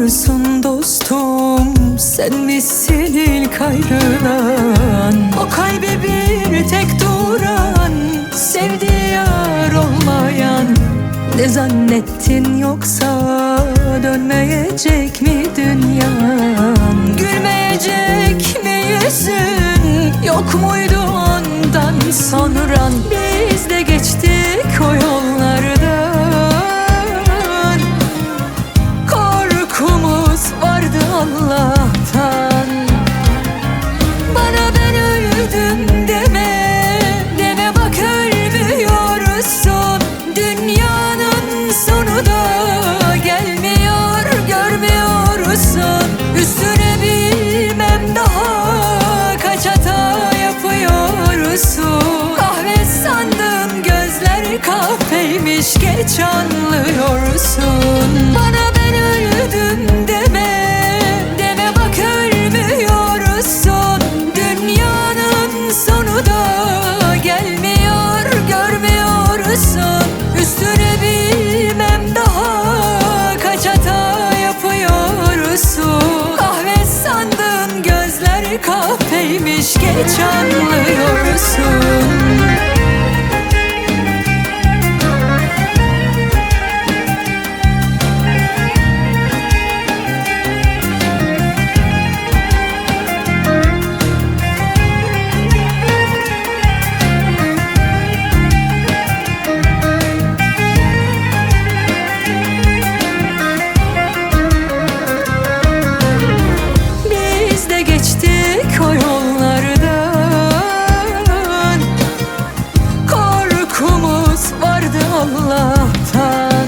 Biliyorsun dostum, sen misin ilk ayrılan? O kalbe bir tek duran, sevdiği yar olmayan. Ne zannettin, yoksa dönmeyecek mi dünyan? Gülmeyecek mi yüzün, yok muydu ondan sonra? Biz de geçtik o yollardan, korkumuz vardı Allah'tan. Bana ben öldüm deme, deme bak ölmüyorsun. Dünyanın sonu da gelmiyor, görmüyorsun. Üstüne bilmem daha kaç hata yapıyorsun. Kahve sandın, gözler kahveymiş, geç anlıyorsun. Bana ben öldüm deme, deme bak ölmüyorsun. Dünyanın sonu da gelmiyor, görmüyorsun. Üstüne bilmem daha kaç hata yapıyorsun. Kahve sandın, gözler kahveymiş, geç anlıyorsun. Geçtik o yollardan, korkumuz vardı Allah'tan.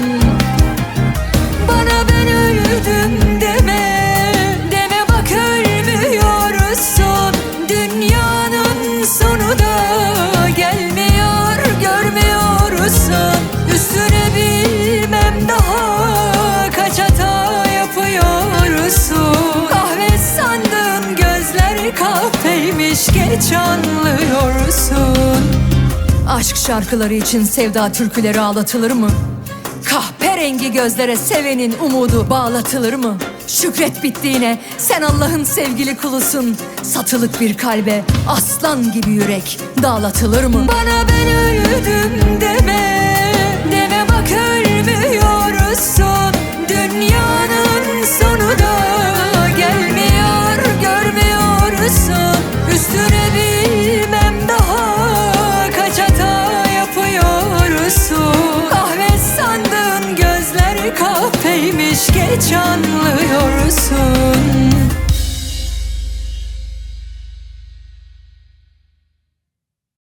Bana ben öldüm deme, deme bak ölmüyorsun. Dünyanın sonu da gelmiyor, görmüyorsun. Üstüne bilmem daha kaç hata yapıyorsun. Kahve sandın, gözler kahveymiş, geç anlıyorsun. Aşk şarkıları için sevda türküleri ağlatılır mı? Kahperengi gözlere sevenin umudu bağlatılır mı? Şükret bittiğine, sen Allah'ın sevgili kulusun. Satılık bir kalbe aslan gibi yürek dağlatılır mı? Bana ben öldüm deme, deme bak ölmüyorsun. Dünyanın sonu da gelmiyor, görmüyorsun. Üstüne bilmem daha kaç hata yapıyorsun. Kahve sandın, gözler kahveymiş, geç anlıyorsun.